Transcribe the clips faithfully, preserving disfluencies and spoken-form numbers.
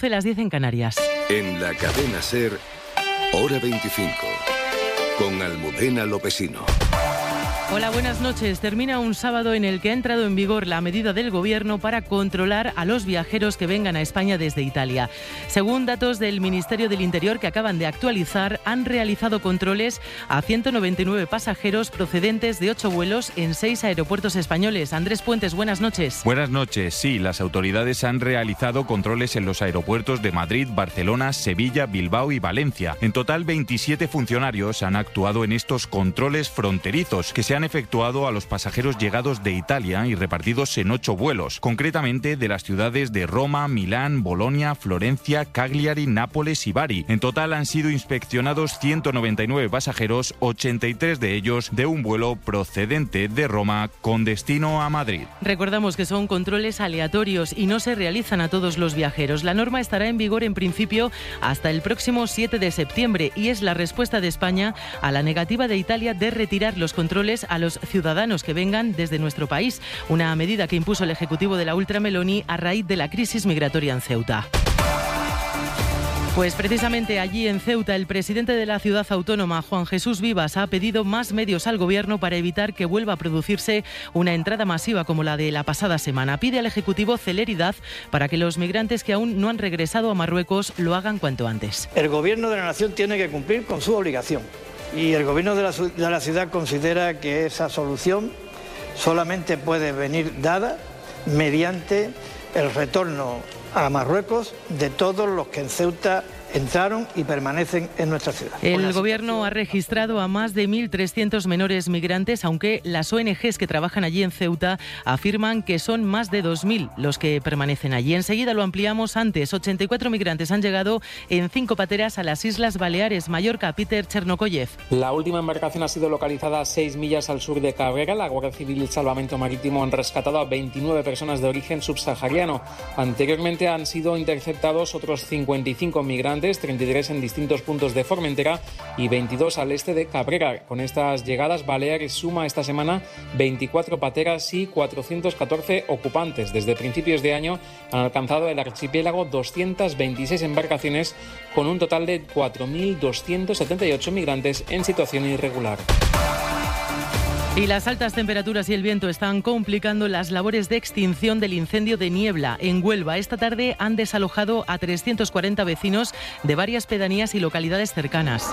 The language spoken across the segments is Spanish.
de las diez en Canarias. En la cadena SER, hora veinticinco, con Almudena Lopesino. Hola, buenas noches. Termina un sábado en el que ha entrado en vigor la medida del Gobierno para controlar a los viajeros que vengan a España desde Italia. Según datos del Ministerio del Interior que acaban de actualizar, han realizado controles a ciento noventa y nueve pasajeros procedentes de ocho vuelos en seis aeropuertos españoles. Andrés Puentes, buenas noches. Buenas noches. Sí, las autoridades han realizado controles en los aeropuertos de Madrid, Barcelona, Sevilla, Bilbao y Valencia. En total, veintisiete funcionarios han actuado en estos controles fronterizos que se han efectuado a los pasajeros llegados de Italia y repartidos en ocho vuelos, concretamente de las ciudades de Roma, Milán, Bolonia, Florencia, Cagliari, Nápoles y Bari. En total han sido inspeccionados ciento noventa y nueve pasajeros, ochenta y tres de ellos de un vuelo procedente de Roma con destino a Madrid. Recordamos que son controles aleatorios y no se realizan a todos los viajeros. La norma estará en vigor en principio hasta el próximo siete de septiembre y es la respuesta de España a la negativa de Italia de retirar los controles a los ciudadanos que vengan desde nuestro país, una medida que impuso el Ejecutivo de la Ultra Meloni a raíz de la crisis migratoria en Ceuta. Pues precisamente allí en Ceuta, el presidente de la ciudad autónoma, Juan Jesús Vivas, ha pedido más medios al Gobierno para evitar que vuelva a producirse una entrada masiva como la de la pasada semana. Pide al Ejecutivo celeridad para que los migrantes que aún no han regresado a Marruecos lo hagan cuanto antes. El Gobierno de la Nación tiene que cumplir con su obligación y el Gobierno de la, de la ciudad considera que esa solución solamente puede venir dada mediante el retorno a Marruecos de todos los que en Ceuta entraron y permanecen en nuestra ciudad. El Gobierno ha registrado a más de mil trescientos menores migrantes, aunque las O N Ges que trabajan allí en Ceuta afirman que son más de dos mil los que permanecen allí. Enseguida lo ampliamos. Antes, ochenta y cuatro migrantes han llegado en cinco pateras a las Islas Baleares. Mallorca, Peter Chernokoyev. La última embarcación ha sido localizada a seis millas al sur de Cabrera. La Guardia Civil y el Salvamento Marítimo han rescatado a veintinueve personas de origen subsahariano. Anteriormente han sido interceptados otros cincuenta y cinco migrantes, treinta y tres en distintos puntos de Formentera y veintidós al este de Cabrera. Con estas llegadas, Baleares suma esta semana veinticuatro pateras y cuatrocientos catorce ocupantes. Desde principios de año han alcanzado el archipiélago doscientas veintiséis embarcaciones con un total de cuatro mil doscientos setenta y ocho migrantes en situación irregular. Y las altas temperaturas y el viento están complicando las labores de extinción del incendio de Niebla en Huelva. Esta tarde han desalojado a trescientos cuarenta vecinos de varias pedanías y localidades cercanas.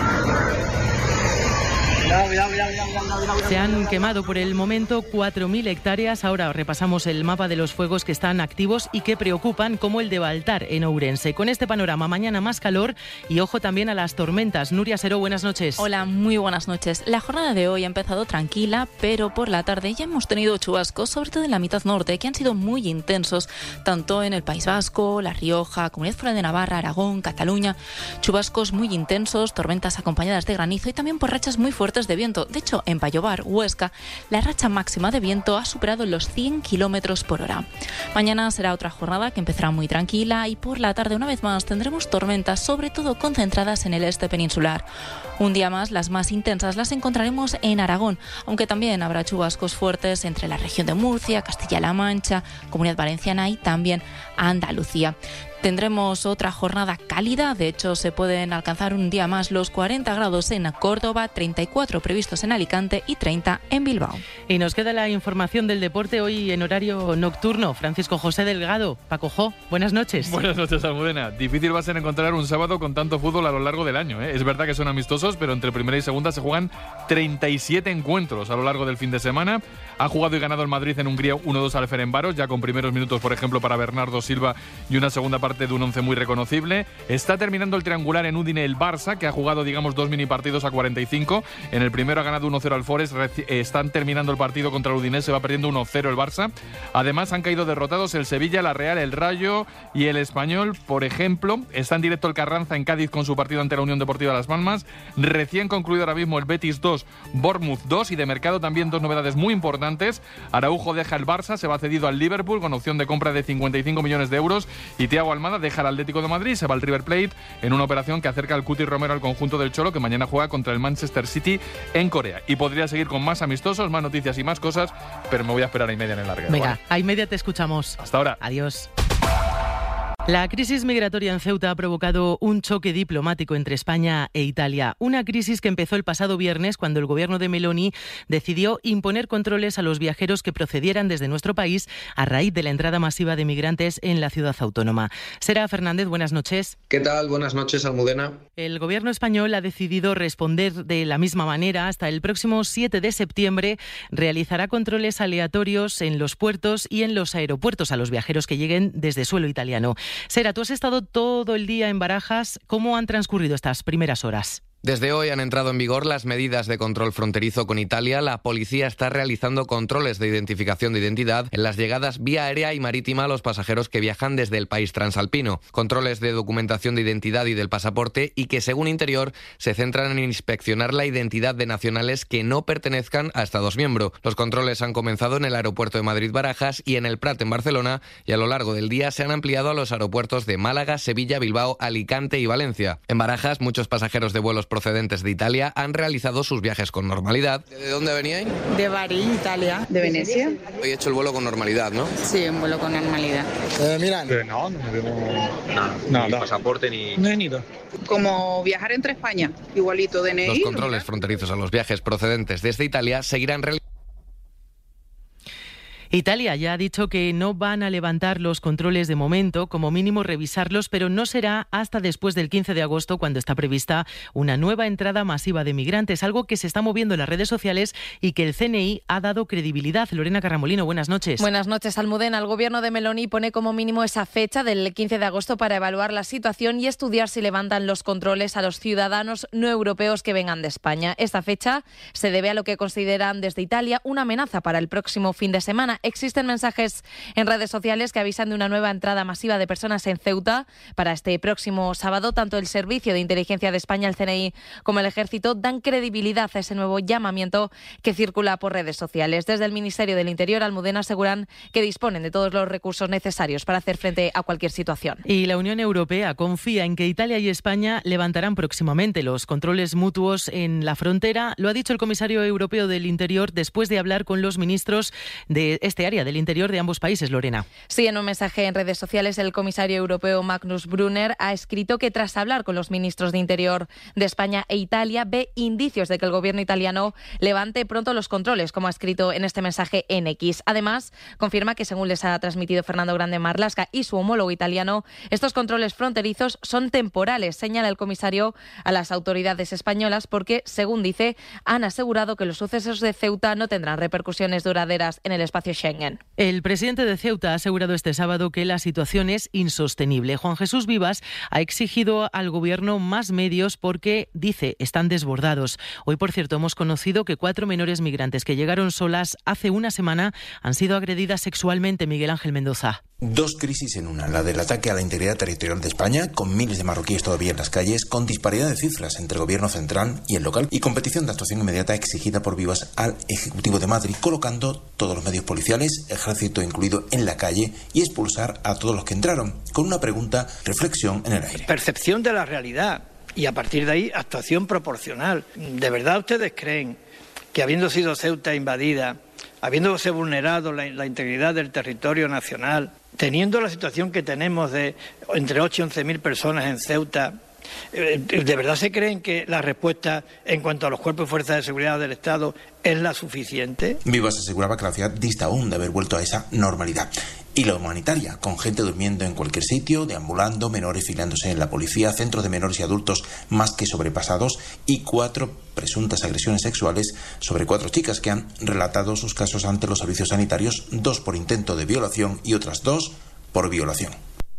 Se han quemado por el momento cuatro mil hectáreas. Ahora repasamos el mapa de los fuegos que están activos y que preocupan, como el de Baltar en Ourense. Con este panorama, mañana más calor y ojo también a las tormentas. Nuria Seró, buenas noches. Hola, muy buenas noches. La jornada de hoy ha empezado tranquila, pero por la tarde ya hemos tenido chubascos, sobre todo en la mitad norte, que han sido muy intensos, tanto en el País Vasco, La Rioja, Comunidad Foral de Navarra, Aragón, Cataluña. Chubascos muy intensos, tormentas acompañadas de granizo y también por rachas muy fuertes de viento. De hecho, en Pallobar, Huesca, la racha máxima de viento ha superado los cien kilómetros por hora. Mañana será otra jornada que empezará muy tranquila y por la tarde una vez más tendremos tormentas, sobre todo concentradas en el este peninsular. Un día más, las más intensas las encontraremos en Aragón, aunque también habrá chubascos fuertes entre la región de Murcia, Castilla-La Mancha, Comunidad Valenciana y también Andalucía. Tendremos otra jornada cálida, de hecho se pueden alcanzar un día más los cuarenta grados en Córdoba, treinta y cuatro previstos en Alicante y treinta en Bilbao. Y nos queda la información del deporte hoy en horario nocturno. Francisco José Delgado, Paco Jo, buenas noches. Buenas noches, Almudena. Difícil va a ser encontrar un sábado con tanto fútbol a lo largo del año, ¿eh? Es verdad que son amistosos, pero entre primera y segunda se juegan treinta y siete encuentros a lo largo del fin de semana. Ha jugado y ganado el Madrid en Hungría uno dos al Ferencváros, ya con primeros minutos, por ejemplo, para Bernardo Silva y una segunda parte de un once muy reconocible. Está terminando el triangular en Udine el Barça, que ha jugado, digamos, dos mini partidos a cuarenta y cinco. En el primero ha ganado uno cero al Forest. Están terminando el partido contra el Udinese, va perdiendo uno cero el Barça. Además, han caído derrotados el Sevilla, la Real, el Rayo y el Español, por ejemplo. Está en directo el Carranza en Cádiz con su partido ante la Unión Deportiva Las Palmas. Recién concluido ahora mismo el Betis dos, Bournemouth dos, y de mercado también dos novedades muy importantes. Araujo deja el Barça, se va cedido al Liverpool con opción de compra de cincuenta y cinco millones de euros, y Thiago Almada deja al Atlético de Madrid, se va al River Plate en una operación que acerca al Cuti Romero al conjunto del Cholo, que mañana juega contra el Manchester City en Corea. Y podría seguir con más amistosos, más noticias y más cosas, pero me voy a esperar a y media en el larguero. Venga, ¿vale? a y media te escuchamos. Hasta ahora. Adiós. La crisis migratoria en Ceuta ha provocado un choque diplomático entre España e Italia. Una crisis que empezó el pasado viernes cuando el gobierno de Meloni decidió imponer controles a los viajeros que procedieran desde nuestro país a raíz de la entrada masiva de migrantes en la ciudad autónoma. Sera Fernández, buenas noches. ¿Qué tal? Buenas noches, Almudena. El gobierno español ha decidido responder de la misma manera. Hasta el próximo siete de septiembre realizará controles aleatorios en los puertos y en los aeropuertos a los viajeros que lleguen desde suelo italiano. Sera, tú has estado todo el día en Barajas. ¿Cómo han transcurrido estas primeras horas? Desde hoy han entrado en vigor las medidas de control fronterizo con Italia. La policía está realizando controles de identificación de identidad en las llegadas vía aérea y marítima a los pasajeros que viajan desde el país transalpino. Controles de documentación de identidad y del pasaporte y que, según Interior, se centran en inspeccionar la identidad de nacionales que no pertenezcan a Estados miembros. Los controles han comenzado en el aeropuerto de Madrid-Barajas y en el Prat en Barcelona, y a lo largo del día se han ampliado a los aeropuertos de Málaga, Sevilla, Bilbao, Alicante y Valencia. En Barajas, muchos pasajeros de vuelos procedentes de Italia han realizado sus viajes con normalidad. ¿De dónde veníais? De Bari, Italia. ¿De Venecia? Hoy he hecho el vuelo con normalidad, ¿no? Sí, un vuelo con normalidad. Eh, Milán. Eh, no, no tenemos nada. nada. Ni pasaporte ni... No he ido. Como viajar entre España, igualito D N I. Los controles fronterizos a los viajes procedentes desde Italia seguirán realizando. Italia ya ha dicho que no van a levantar los controles de momento, como mínimo revisarlos, pero no será hasta después del quince de agosto, cuando está prevista una nueva entrada masiva de migrantes, algo que se está moviendo en las redes sociales y que el C N I ha dado credibilidad. Lorena Carramolino, buenas noches. Buenas noches, Almudena. El gobierno de Meloni pone como mínimo esa fecha del quince de agosto para evaluar la situación y estudiar si levantan los controles a los ciudadanos no europeos que vengan de España. Esta fecha se debe a lo que consideran desde Italia una amenaza para el próximo fin de semana. Existen mensajes en redes sociales que avisan de una nueva entrada masiva de personas en Ceuta para este próximo sábado. Tanto el Servicio de Inteligencia de España, el C N I, como el Ejército dan credibilidad a ese nuevo llamamiento que circula por redes sociales. Desde el Ministerio del Interior, Almudena, aseguran que disponen de todos los recursos necesarios para hacer frente a cualquier situación. Y la Unión Europea confía en que Italia y España levantarán próximamente los controles mutuos en la frontera. Lo ha dicho el comisario europeo del Interior después de hablar con los ministros de este área del Interior de ambos países, Lorena. Sí, en un mensaje en redes sociales, el comisario europeo Magnus Brunner ha escrito que tras hablar con los ministros de Interior de España e Italia, ve indicios de que el gobierno italiano levante pronto los controles, como ha escrito en este mensaje en X. Además, confirma que, según les ha transmitido Fernando Grande Marlaska y su homólogo italiano, estos controles fronterizos son temporales, señala el comisario a las autoridades españolas, porque, según dice, han asegurado que los sucesos de Ceuta no tendrán repercusiones duraderas en el espacio Schengen. El presidente de Ceuta ha asegurado este sábado que la situación es insostenible. Juan Jesús Vivas ha exigido al gobierno más medios porque, dice, están desbordados. Hoy, por cierto, hemos conocido que cuatro menores migrantes que llegaron solas hace una semana han sido agredidas sexualmente. Miguel Ángel Mendoza. Dos crisis en una, la del ataque a la integridad territorial de España, con miles de marroquíes todavía en las calles, con disparidad de cifras entre el gobierno central y el local, y con petición de actuación inmediata exigida por Vivas al Ejecutivo de Madrid, colocando todos los medios policiales, ejército incluido, en la calle y expulsar a todos los que entraron, con una pregunta, reflexión en el aire. Percepción de la realidad y a partir de ahí actuación proporcional. ¿De verdad ustedes creen que, habiendo sido Ceuta invadida, habiéndose vulnerado la, la integridad del territorio nacional, teniendo la situación que tenemos de entre ocho y once mil personas en Ceuta, ¿de verdad se creen que la respuesta en cuanto a los cuerpos y fuerzas de seguridad del Estado es la suficiente? Vivas aseguraba que la ciudad dista aún de haber vuelto a esa normalidad. Y la humanitaria, con gente durmiendo en cualquier sitio, deambulando, menores filiándose en la policía, centros de menores y adultos más que sobrepasados y cuatro presuntas agresiones sexuales sobre cuatro chicas que han relatado sus casos ante los servicios sanitarios, dos por intento de violación y otras dos por violación.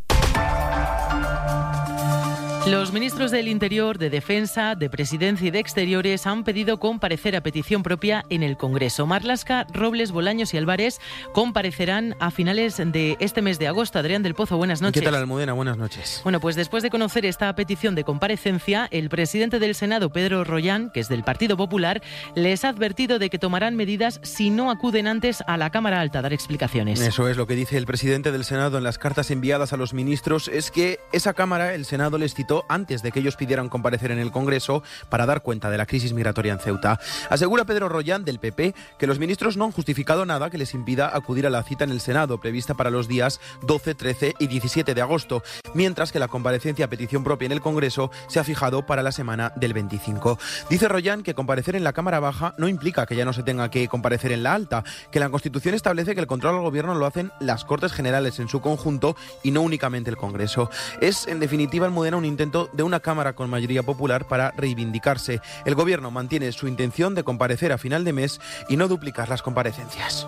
Los ministros del Interior, de Defensa, de Presidencia y de Exteriores han pedido comparecer a petición propia en el Congreso. Marlaska, Robles, Bolaños y Álvarez comparecerán a finales de este mes de agosto. Adrián del Pozo, buenas noches. ¿Qué tal, Almudena? Buenas noches. Bueno, pues después de conocer esta petición de comparecencia, el presidente del Senado, Pedro Rollán, que es del Partido Popular, les ha advertido de que tomarán medidas si no acuden antes a la Cámara Alta a dar explicaciones. Eso es lo que dice el presidente del Senado en las cartas enviadas a los ministros, es que esa Cámara, el Senado, les citó escrito antes de que ellos pidieran comparecer en el Congreso para dar cuenta de la crisis migratoria en Ceuta. Asegura Pedro Rollán, del P P, que los ministros no han justificado nada que les impida acudir a la cita en el Senado, prevista para los días doce, trece y diecisiete de agosto, mientras que la comparecencia a petición propia en el Congreso se ha fijado para la semana del veinticinco. Dice Rollán que comparecer en la Cámara Baja no implica que ya no se tenga que comparecer en la Alta, que la Constitución establece que el control al Gobierno lo hacen las Cortes Generales en su conjunto y no únicamente el Congreso. Es, en definitiva, Almudena, un intento de una Cámara con mayoría popular para reivindicarse. El Gobierno mantiene su intención de comparecer a final de mes y no duplicar las comparecencias.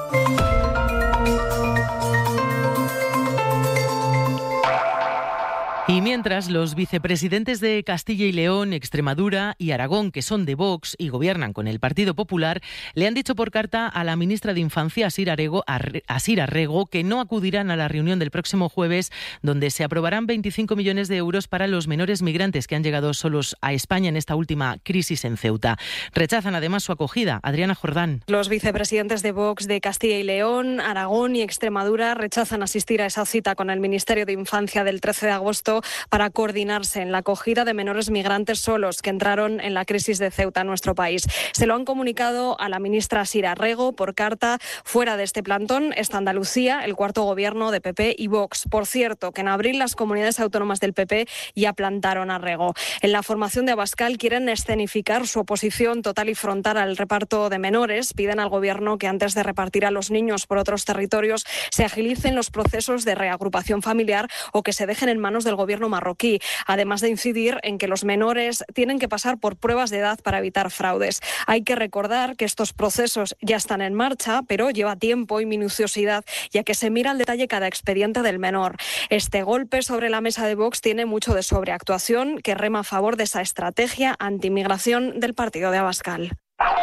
Y mientras, los vicepresidentes de Castilla y León, Extremadura y Aragón, que son de Vox y gobiernan con el Partido Popular, le han dicho por carta a la ministra de Infancia, Asir Arrego, Asir Arrego, que no acudirán a la reunión del próximo jueves, donde se aprobarán veinticinco millones de euros para los menores migrantes que han llegado solos a España en esta última crisis en Ceuta. Rechazan además su acogida. Adriana Jordán. Los vicepresidentes de Vox de Castilla y León, Aragón y Extremadura rechazan asistir a esa cita con el Ministerio de Infancia del trece de agosto para coordinarse en la acogida de menores migrantes solos que entraron en la crisis de Ceuta en nuestro país. Se lo han comunicado a la ministra Asir Arrego por carta. Fuera de este plantón está Andalucía, el cuarto gobierno de P P y Vox. Por cierto, que en abril las comunidades autónomas del P P ya plantaron a Arrego. En la formación de Abascal quieren escenificar su oposición total y frontal al reparto de menores. Piden al gobierno que antes de repartir a los niños por otros territorios se agilicen los procesos de reagrupación familiar o que se dejen en manos del gobierno marroquí, además de incidir en que los menores tienen que pasar por pruebas de edad para evitar fraudes. Hay que recordar que estos procesos ya están en marcha, pero lleva tiempo y minuciosidad, ya que se mira al detalle cada expediente del menor. Este golpe sobre la mesa de Vox tiene mucho de sobreactuación, que rema a favor de esa estrategia antimigración del partido de Abascal.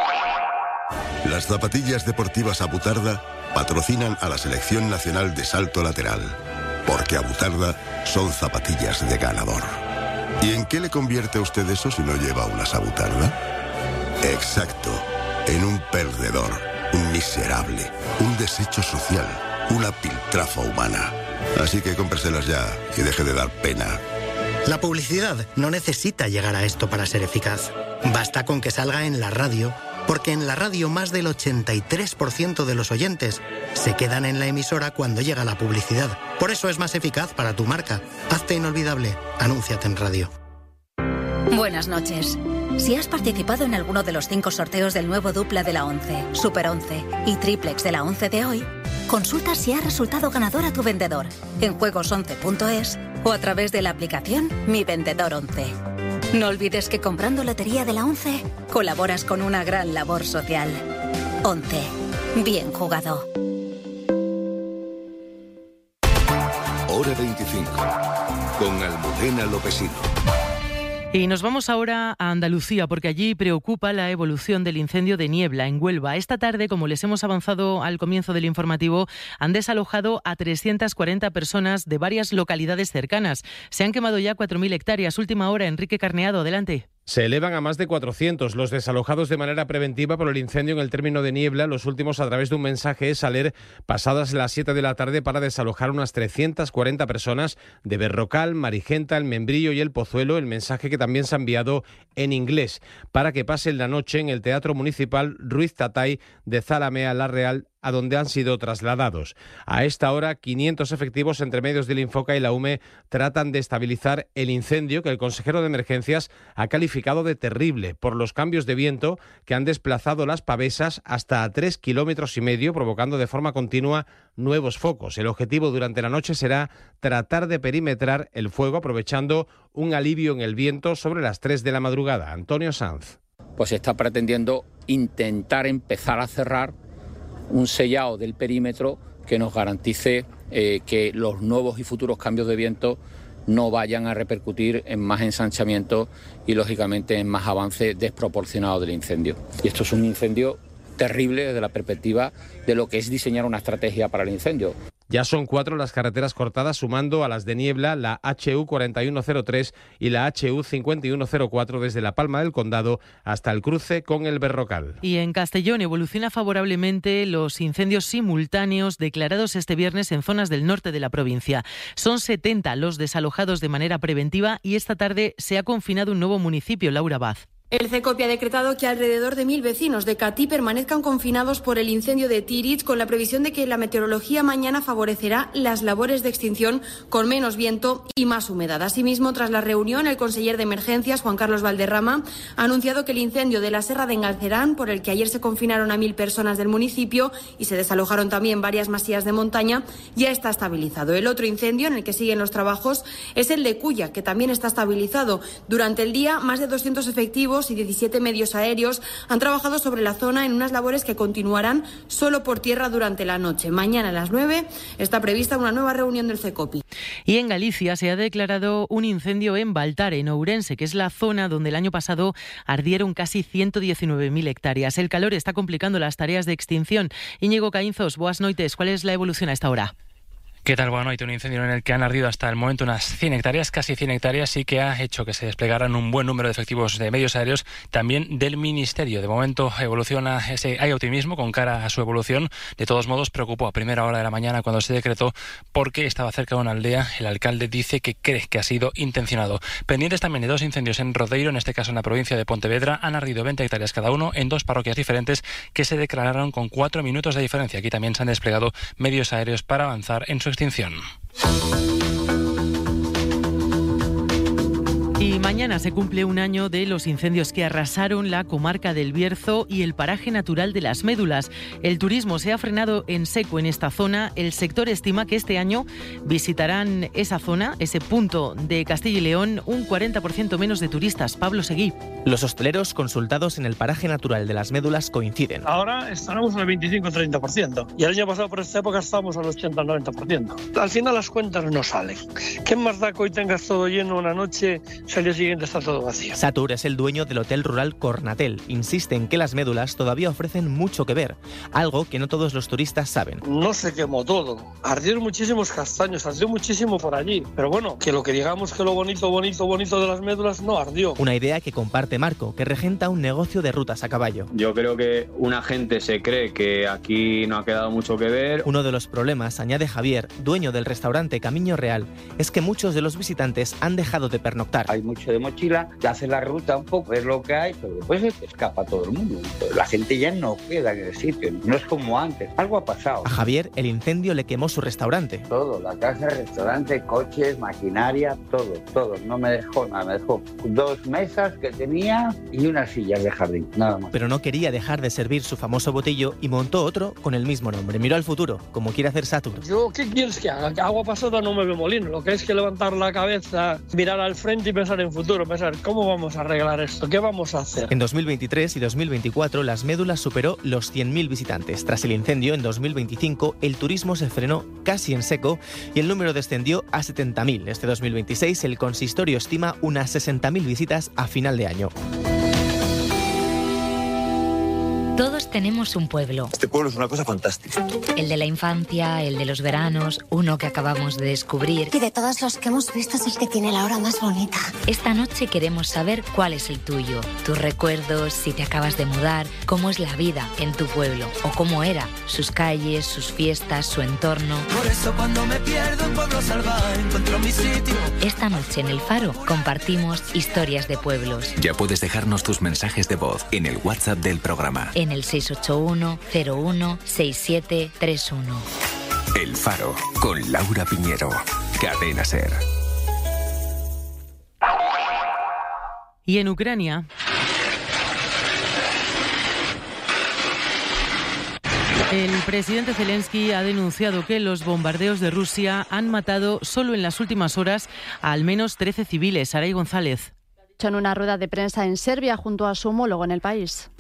Las zapatillas deportivas Abutarda patrocinan a la Selección Nacional de Salto Lateral. Porque Abutarda son zapatillas de ganador. ¿Y en qué le convierte a usted eso si no lleva unas Abutarda? Exacto, en un perdedor, un miserable, un desecho social, una piltrafa humana. Así que cómpreselas ya y deje de dar pena. La publicidad no necesita llegar a esto para ser eficaz. Basta con que salga en la radio, porque en la radio más del ochenta y tres por ciento de los oyentes se quedan en la emisora cuando llega la publicidad. Por eso es más eficaz para tu marca. Hazte inolvidable. Anúnciate en radio. Buenas noches. Si has participado en alguno de los cinco sorteos del nuevo dupla de la once, Super once y Triplex de la once de hoy, consulta si ha resultado ganador a tu vendedor en juegos once punto es o a través de la aplicación Mi Vendedor once. No olvides que comprando Lotería de la once colaboras con una gran labor social. once. Bien jugado. Hora veinticinco. Con Almudena Lopesino. Y nos vamos ahora a Andalucía, porque allí preocupa la evolución del incendio de Niebla, en Huelva. Esta tarde, como les hemos avanzado al comienzo del informativo, han desalojado a trescientas cuarenta personas de varias localidades cercanas. Se han quemado ya cuatro mil hectáreas. Última hora, Enrique Carneado, adelante. Se elevan a más de cuatrocientos los desalojados de manera preventiva por el incendio en el término de Niebla. Los últimos, a través de un mensaje, es salir pasadas las siete de la tarde para desalojar unas trescientas cuarenta personas de Berrocal, Marigenta, El Membrillo y El Pozuelo. El mensaje que también se ha enviado en inglés para que pasen la noche en el Teatro Municipal Ruiz Tatay de Zalamea La Real, a donde han sido trasladados. A esta hora, quinientos efectivos entre medios del Infoca y la U M E tratan de estabilizar el incendio que el consejero de Emergencias ha calificado de terrible por los cambios de viento que han desplazado las pavesas hasta a tres kilómetros y medio, provocando de forma continua nuevos focos. El objetivo durante la noche será tratar de perimetrar el fuego, aprovechando un alivio en el viento sobre las tres de la madrugada. Antonio Sanz. Pues se está pretendiendo intentar empezar a cerrar un sellado del perímetro que nos garantice eh, que los nuevos y futuros cambios de viento no vayan a repercutir en más ensanchamiento y, lógicamente, en más avance desproporcionado del incendio. Y esto es un incendio terrible desde la perspectiva de lo que es diseñar una estrategia para el incendio. Ya son cuatro las carreteras cortadas, sumando a las de niebla, la H U cuarenta y uno cero tres y la H U cincuenta y uno cero cuatro desde La Palma del Condado hasta el cruce con el Berrocal. Y en Castellón evoluciona favorablemente los incendios simultáneos declarados este viernes en zonas del norte de la provincia. Son setenta los desalojados de manera preventiva y esta tarde se ha confinado un nuevo municipio, Laura Baz. El CECOPI ha decretado que alrededor de mil vecinos de Catí permanezcan confinados por el incendio de Tíritz, con la previsión de que la meteorología mañana favorecerá las labores de extinción con menos viento y más humedad. Asimismo, tras la reunión, el conseller de Emergencias, Juan Carlos Valderrama, ha anunciado que el incendio de la Serra de Engalcerán, por el que ayer se confinaron a mil personas del municipio y se desalojaron también varias masías de montaña, ya está estabilizado. El otro incendio en el que siguen los trabajos es el de Cuya, que también está estabilizado. Durante el día, más de doscientos efectivos y diecisiete medios aéreos han trabajado sobre la zona en unas labores que continuarán solo por tierra durante la noche. Mañana a las nueve está prevista una nueva reunión del CECOPI. Y en Galicia se ha declarado un incendio en Baltar, en Ourense, que es la zona donde el año pasado ardieron casi ciento diecinueve mil hectáreas. El calor está complicando las tareas de extinción. Íñigo Caínzos, boas noites. ¿Cuál es la evolución a esta hora? ¿Qué tal? Bueno, hay un incendio en el que han ardido hasta el momento unas cien hectáreas, casi cien hectáreas, y que ha hecho que se desplegaran un buen número de efectivos de medios aéreos, también del Ministerio. De momento evoluciona ese, hay optimismo con cara a su evolución. De todos modos, preocupó a primera hora de la mañana cuando se decretó porque estaba cerca de una aldea. El alcalde dice que cree que ha sido intencionado. Pendientes también de dos incendios en Rodeiro, en este caso en la provincia de Pontevedra. Han ardido veinte hectáreas cada uno en dos parroquias diferentes que se declararon con cuatro minutos de diferencia. Aquí también se han desplegado medios aéreos para avanzar en su extinción. Y mañana se cumple un año de los incendios que arrasaron la comarca del Bierzo y el paraje natural de las Médulas. El turismo se ha frenado en seco en esta zona. El sector estima que este año visitarán esa zona, ese punto de Castilla y León, un cuarenta por ciento menos de turistas. Pablo Seguí. Los hosteleros consultados en el paraje natural de las Médulas coinciden. Ahora estaremos en el veinticinco a treinta por ciento y el año pasado por esta época estábamos al ochenta al noventa por ciento. Al final las cuentas no salen. ¿Qué más da que hoy tengas todo lleno una noche? El día siguiente está todo vacío. Satur es el dueño del hotel rural Cornatel. Insiste en que las Médulas todavía ofrecen mucho que ver, algo que no todos los turistas saben. No se quemó todo. Ardieron muchísimos castaños, ardió muchísimo por allí. Pero bueno, que lo que digamos que lo bonito, bonito, bonito de las Médulas no ardió. Una idea que comparte Marco, que regenta un negocio de rutas a caballo. Yo creo que una gente se cree que aquí no ha quedado mucho que ver. Uno de los problemas, añade Javier, dueño del restaurante Camino Real, es que muchos de los visitantes han dejado de pernoctar. Hay mucho de mochila, te hace la ruta un poco, es lo que hay, pero después se te escapa todo el mundo. La gente ya no queda en el sitio, no es como antes. Algo ha pasado. A Javier el incendio le quemó su restaurante. Todo, la casa, el restaurante, coches, maquinaria, todo, todo. No me dejó nada, me dejó dos mesas que tenía y unas sillas de jardín, nada más. Pero no quería dejar de servir su famoso botillo y montó otro con el mismo nombre. Miró al futuro, como quiere hacer Satur. Yo, ¿qué quieres que haga? Que agua pasada no me ve molino. Lo que es que levantar la cabeza, mirar al frente y pensar en futuro, pensar cómo vamos a arreglar esto, qué vamos a hacer. En dos mil veintitrés y dos mil veinticuatro las Médulas superó los cien mil visitantes. Tras el incendio en dos mil veinticinco el turismo se frenó casi en seco y el número descendió a setenta mil. Este dos mil veintiséis el consistorio estima unas sesenta mil visitas a final de año. Todos tenemos un pueblo. Este pueblo es una cosa fantástica. El de la infancia, el de los veranos, uno que acabamos de descubrir. Y de todos los que hemos visto es el que tiene la hora más bonita. Esta noche queremos saber cuál es el tuyo. Tus recuerdos, si te acabas de mudar, cómo es la vida en tu pueblo o cómo era, sus calles, sus fiestas, su entorno. Por eso cuando me pierdo en Pueblo Salvaje encuentro mi sitio. Esta noche en El Faro compartimos historias de pueblos. Ya puedes dejarnos tus mensajes de voz en el WhatsApp del programa. En el seis ocho uno cero uno seis siete tres uno. El Faro, con Laura Piñero. Cadena SER. Y en Ucrania... El presidente Zelensky ha denunciado que los bombardeos de Rusia han matado solo en las últimas horas a al menos trece civiles. Saray González. dicho en una rueda de prensa en Serbia junto a su homólogo en el país.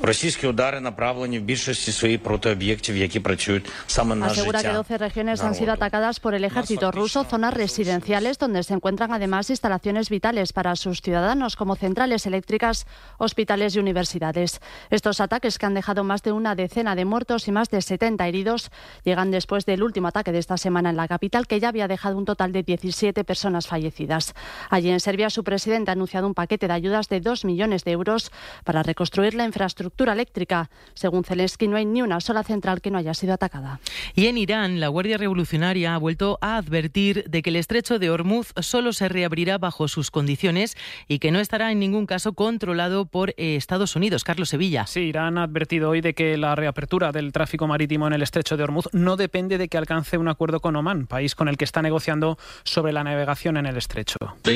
Asegura que doce regiones han sido atacadas por el ejército ruso, zonas residenciales donde se encuentran además instalaciones vitales para sus ciudadanos como centrales eléctricas, hospitales y universidades. Estos ataques, que han dejado más de una decena de muertos y más de setenta heridos, llegan después del último ataque de esta semana en la capital, que ya había dejado un total de diecisiete personas fallecidas. Allí en Serbia, su presidente ha anunciado un paquete de ayudas de dos millones de euros para reconstruir la infraestructura eléctrica. Según Zelensky, no hay ni una sola central que no haya sido atacada. Y en Irán, la Guardia Revolucionaria ha vuelto a advertir de que el estrecho de Hormuz solo se reabrirá bajo sus condiciones y que no estará en ningún caso controlado por eh, Estados Unidos. Carlos Sevilla. Sí, Irán ha advertido hoy de que la reapertura del tráfico marítimo en el estrecho de Hormuz no depende de que alcance un acuerdo con Omán, país con el que está negociando sobre la navegación en el estrecho.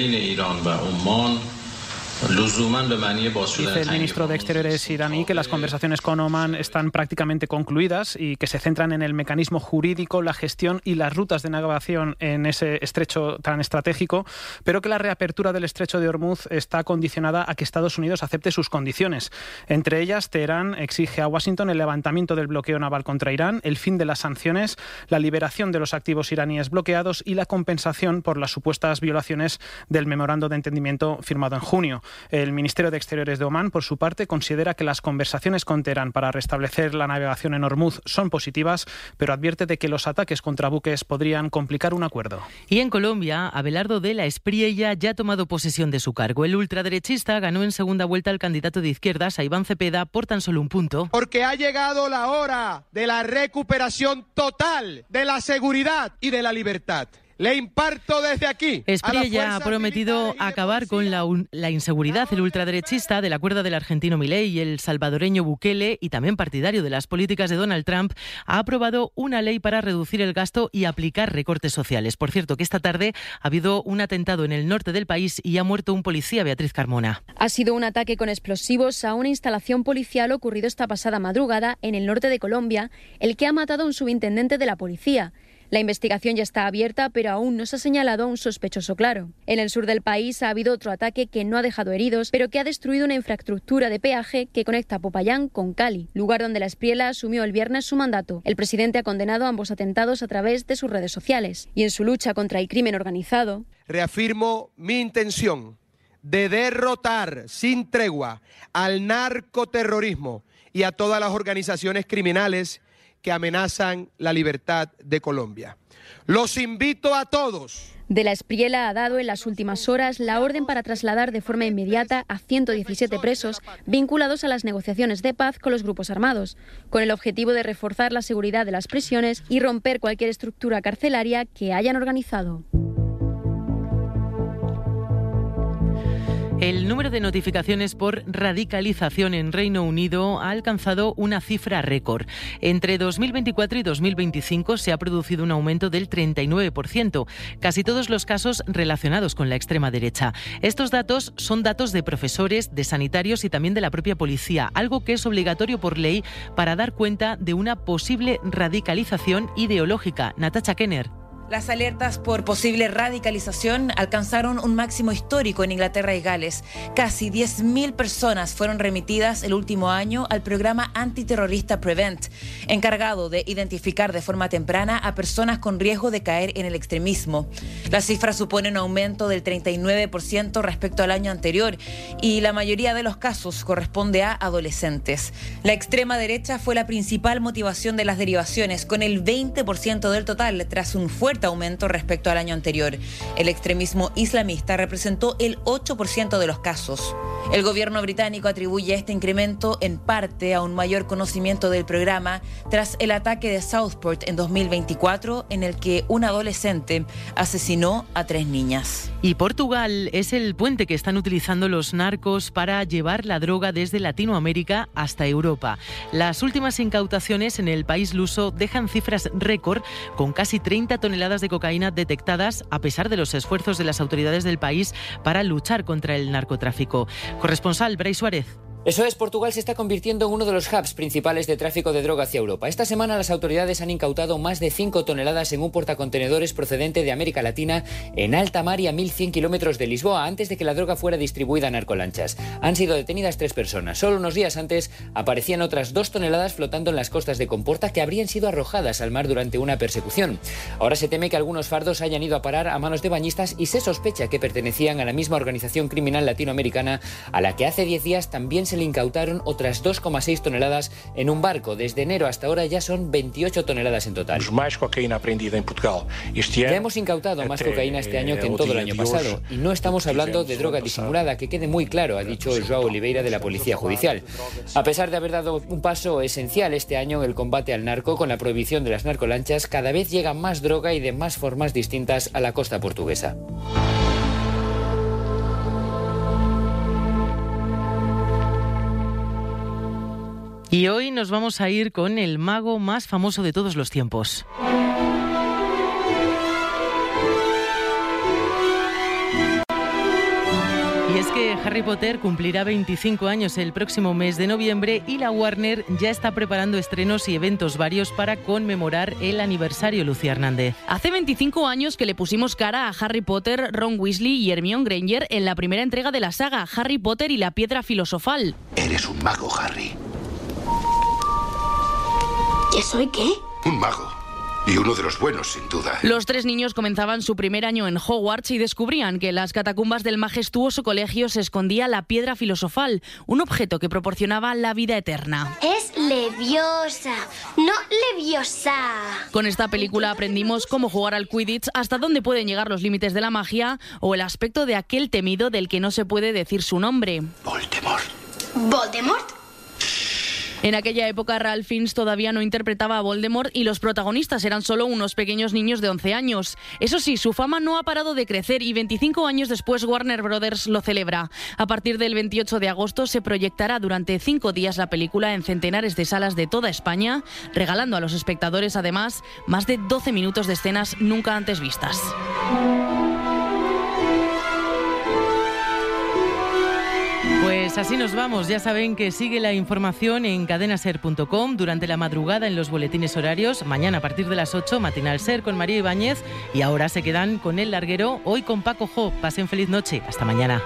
Dice el ministro de Exteriores iraní que las conversaciones con Omán están prácticamente concluidas y que se centran en el mecanismo jurídico, la gestión y las rutas de navegación en ese estrecho tan estratégico, pero que la reapertura del estrecho de Hormuz está condicionada a que Estados Unidos acepte sus condiciones. Entre ellas, Teherán exige a Washington el levantamiento del bloqueo naval contra Irán, el fin de las sanciones, la liberación de los activos iraníes bloqueados y la compensación por las supuestas violaciones del memorando de entendimiento firmado en junio. El Ministerio de Exteriores de Omán, por su parte, considera que las conversaciones con Teherán para restablecer la navegación en Hormuz son positivas, pero advierte de que los ataques contra buques podrían complicar un acuerdo. Y en Colombia, Abelardo de la Espriella ya ha tomado posesión de su cargo. El ultraderechista ganó en segunda vuelta al candidato de izquierdas, a Iván Cepeda, por tan solo un punto. Porque ha llegado la hora de la recuperación total de la seguridad y de la libertad. Le imparto desde aquí. Espriella ha prometido acabar con la, la inseguridad. El ultraderechista, de la cuerda del argentino Milei y el salvadoreño Bukele, y también partidario de las políticas de Donald Trump, ha aprobado una ley para reducir el gasto y aplicar recortes sociales. Por cierto, que esta tarde ha habido un atentado en el norte del país y ha muerto un policía, Beatriz Carmona. Ha sido un ataque con explosivos a una instalación policial ocurrido esta pasada madrugada en el norte de Colombia, el que ha matado a un subintendente de la policía. La investigación ya está abierta, pero aún no se ha señalado a un sospechoso claro. En el sur del país ha habido otro ataque que no ha dejado heridos, pero que ha destruido una infraestructura de peaje que conecta Popayán con Cali, lugar donde la Espriella asumió el viernes su mandato. El presidente ha condenado ambos atentados a través de sus redes sociales. Y en su lucha contra el crimen organizado, reafirmo mi intención de derrotar sin tregua al narcoterrorismo y a todas las organizaciones criminales que amenazan la libertad de Colombia. Los invito a todos. De la Espriella ha dado en las últimas horas la orden para trasladar de forma inmediata a ciento diecisiete presos vinculados a las negociaciones de paz con los grupos armados, con el objetivo de reforzar la seguridad de las prisiones y romper cualquier estructura carcelaria que hayan organizado. El número de notificaciones por radicalización en Reino Unido ha alcanzado una cifra récord. Entre dos mil veinticuatro y dos mil veinticinco se ha producido un aumento del treinta y nueve por ciento, casi todos los casos relacionados con la extrema derecha. Estos datos son datos de profesores, de sanitarios y también de la propia policía, algo que es obligatorio por ley para dar cuenta de una posible radicalización ideológica. Natasha Kenner. Las alertas por posible radicalización alcanzaron un máximo histórico en Inglaterra y Gales. Casi diez mil personas fueron remitidas el último año al programa antiterrorista Prevent, encargado de identificar de forma temprana a personas con riesgo de caer en el extremismo. La cifra supone un aumento del treinta y nueve por ciento respecto al año anterior y la mayoría de los casos corresponde a adolescentes. La extrema derecha fue la principal motivación de las derivaciones, con el veinte por ciento del total, tras un fuerte aumento respecto al año anterior. El extremismo islamista representó el ocho por ciento de los casos. El gobierno británico atribuye este incremento en parte a un mayor conocimiento del programa tras el ataque de Southport en dos mil veinticuatro, en el que un adolescente asesinó a tres niñas. Y Portugal es el puente que están utilizando los narcos para llevar la droga desde Latinoamérica hasta Europa. Las últimas incautaciones en el país luso dejan cifras récord, con casi treinta toneladas de cocaína detectadas, a pesar de los esfuerzos de las autoridades del país para luchar contra el narcotráfico. Corresponsal Bray Suárez. Eso es, Portugal se está convirtiendo en uno de los hubs principales de tráfico de droga hacia Europa. Esta semana las autoridades han incautado más de cinco toneladas en un portacontenedores procedente de América Latina en alta mar y a mil cien kilómetros de Lisboa, antes de que la droga fuera distribuida a narcolanchas. Han sido detenidas tres personas. Solo unos días antes aparecían otras dos toneladas flotando en las costas de Comporta que habrían sido arrojadas al mar durante una persecución. Ahora se teme que algunos fardos hayan ido a parar a manos de bañistas y se sospecha que pertenecían a la misma organización criminal latinoamericana a la que hace diez días también se le incautaron otras dos coma seis toneladas en un barco. Desde enero hasta ahora ya son veintiocho toneladas en total. Más cocaína aprendida en Portugal. Ya hemos incautado más cocaína este año que en todo el año pasado. Y no estamos hablando de droga disimulada, que quede muy claro, ha dicho João Oliveira de la Policía Judicial. A pesar de haber dado un paso esencial este año en el combate al narco con la prohibición de las narcolanchas, cada vez llega más droga y de más formas distintas a la costa portuguesa. Y hoy nos vamos a ir con el mago más famoso de todos los tiempos. Y es que Harry Potter cumplirá veinticinco años el próximo mes de noviembre y la Warner ya está preparando estrenos y eventos varios para conmemorar el aniversario, Lucía Hernández. Hace veinticinco años que le pusimos cara a Harry Potter, Ron Weasley y Hermione Granger en la primera entrega de la saga, Harry Potter y la Piedra Filosofal. Eres un mago, Harry. ¿Qué soy qué? Un mago. Y uno de los buenos, sin duda. Los tres niños comenzaban su primer año en Hogwarts y descubrían que en las catacumbas del majestuoso colegio se escondía la Piedra Filosofal, un objeto que proporcionaba la vida eterna. Es leviosa, no leviosa. Con esta película aprendimos cómo jugar al Quidditch, hasta dónde pueden llegar los límites de la magia o el aspecto de aquel temido del que no se puede decir su nombre. Voldemort. ¿Voldemort? En aquella época Ralph Fiennes todavía no interpretaba a Voldemort y los protagonistas eran solo unos pequeños niños de once años. Eso sí, su fama no ha parado de crecer y veinticinco años después Warner Brothers lo celebra. A partir del veintiocho de agosto se proyectará durante cinco días la película en centenares de salas de toda España, regalando a los espectadores además más de doce minutos de escenas nunca antes vistas. Pues así nos vamos. Ya saben que sigue la información en cadena ser punto com durante la madrugada en los boletines horarios. Mañana a partir de las ocho, Matinal Ser con María Ibáñez. Y ahora se quedan con El Larguero, hoy con Paco Jo. Pasen feliz noche. Hasta mañana.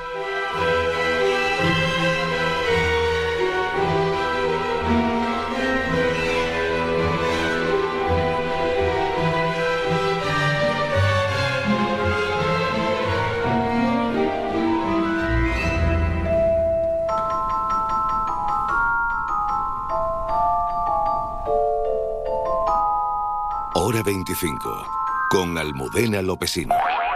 Hora veinticinco, con Almudena Lopesino.